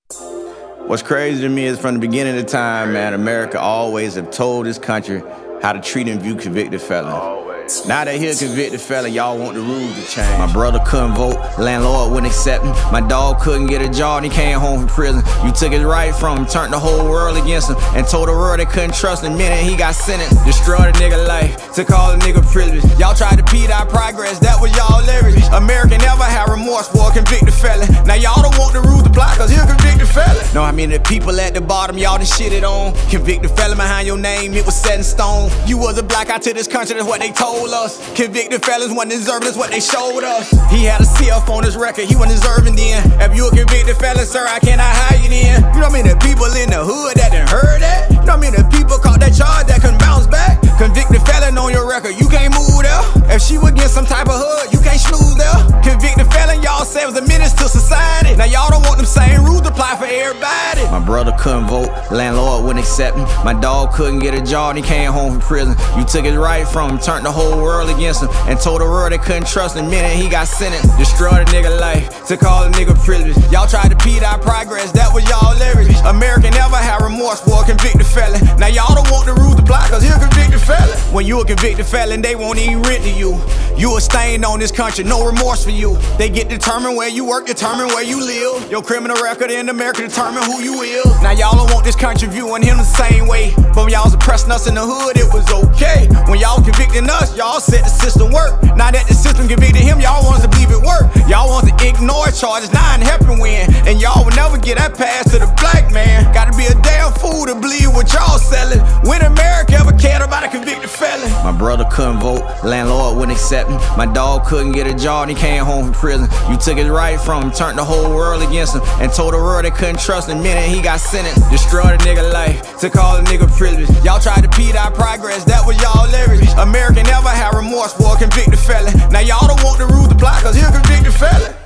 What's crazy to me is from the beginning of time, man, America always have told this country how to treat and view convicted felons. Now that he a convicted felon, y'all want the rules to change. My brother couldn't vote, landlord wouldn't accept him. My dog couldn't get a job, and he came home from prison. You took his right from him, turned the whole world against him, and told the world they couldn't trust him. The minute he got sentenced, destroyed a nigga life, took all the nigga privilege. Y'all tried to impede our progress, that was y'all leverage. America never had remorse for a convicted felon. Now y'all don't want the rules to apply, cause he a convicted felon. Know how many people at the bottom y'all done shitted on? Convicted felon behind your name, it was set in stone. You was a black eye to this country, that's what they told us. Convicted felons wasn't deserving, that's what they showed us. He had a CF on his record, he wasn't deserving then. If you a convicted felon, sir, I cannot hire you then. You know what I mean? The people in the hood that done heard that. You know what I mean? The people caught that charge that couldn't bounce back. Convicted felon on your record, you can't move there. If she would get some type of hood, you can't snooze there. Convicted felon, y'all say was a menace to society. Now y'all don't want them same rules to apply for everybody. My brother couldn't vote, landlord wouldn't accept him. My dog couldn't get a job, and he came home from prison. You took his right from him, turned the whole world against him, and told the world they couldn't trust him. The minute he got sentenced, destroyed a nigga life, took all the nigga privilege. Y'all tried to impede our progress, that was y'all leverage. America never had remorse for a convicted felon. Now y'all don't want the rules to apply, cause he a convicted felon. When you a convicted felon, they won't even rent to you. You a stain on this country, no remorse for you. They get determined where you work, determine where you live. Your criminal record in America determine who you is. Now y'all don't want this country viewing him the same way. But when y'all was oppressing us in the hood, it was okay. When y'all convicting us, y'all said the system work. Now that the system convicted him, y'all want us to believe it work. Y'all want to ignore charges, now and helping win. And y'all will never get that pass to the black man. Gotta be a damn fool to believe what y'all selling. When America ever cared about a convicted felon? My brother couldn't vote, landlord wouldn't accept him. My dog couldn't get a job, and he came home from prison. You took his right from him, turned the whole world against him, and told the world they couldn't trust him. The minute he got sentenced, destroyed a nigga life, took all the nigga privilege. Y'all tried to impede our progress, that was y'all leverage. America never had remorse for a convicted felon. Now y'all don't want the rules to apply, cause he a convicted felon.